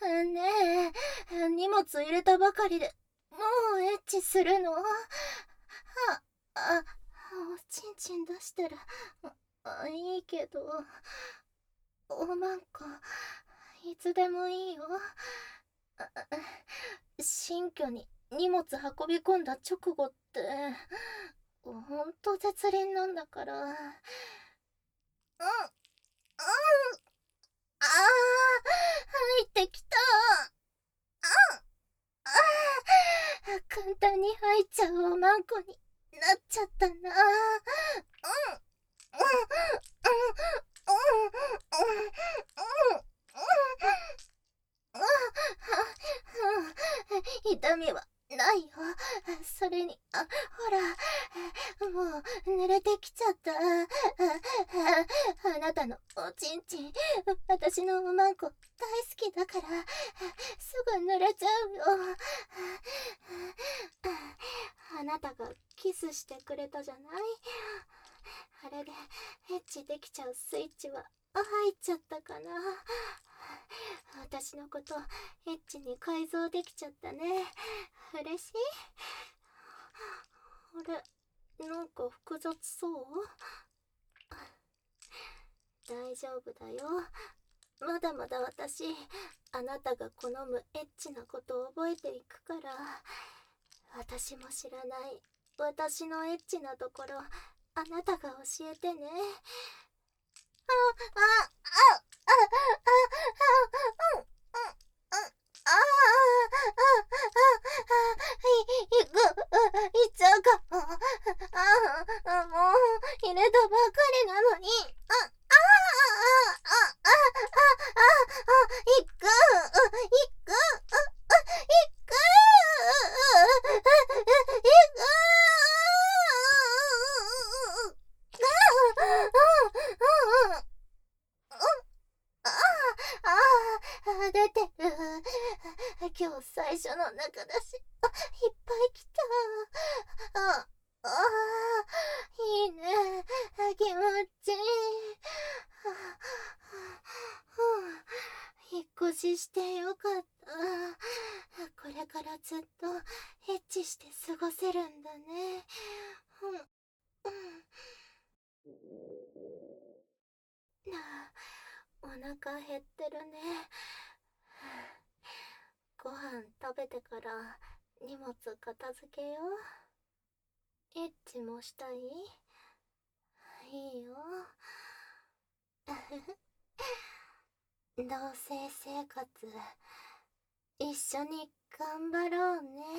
ねえ、荷物入れたばかりで、もうエッチするの？おちんちん出したら、いいけど、おまんこ、いつでもいいよ。新居に荷物運び込んだ直後って、ほんと絶倫なんだから。うん、うん、入ってきた。簡単に入っちゃうおまんこになっちゃったな。うん、うん、うん、うん、うん、痛みはないよ。それに、ほら、もう濡れてきちゃった。あなたのおちんちん、私のおまんこ大好きだから、すぐ濡れちゃうよ。あなたがキスしてくれたじゃない？あれでエッチできちゃうスイッチは入っちゃったかな。私のことエッチに改造できちゃったね。嬉しい？あれ、なんか複雑そう？大丈夫だよ。まだまだ私、あなたが好むエッチなことを覚えていくから。私も知らない私のエッチなところ、あなたが教えてね。あ、あ、あ、あ、あ、うん、うん、うん、いく、いっちゃうかも。もう、入れたばかりなのに。いく、いく、いく、出てる。今日最初の中だし、いっぱい来た。いいね。気持ちいい。引っ越ししてよかった。これからずっとエッチして過ごせるんだね。うん、うん。なあ、お腹減ってるね。ご飯食べてから荷物片付けよう。エッチもしたい？いいよ。同棲生活、一緒に頑張ろうね。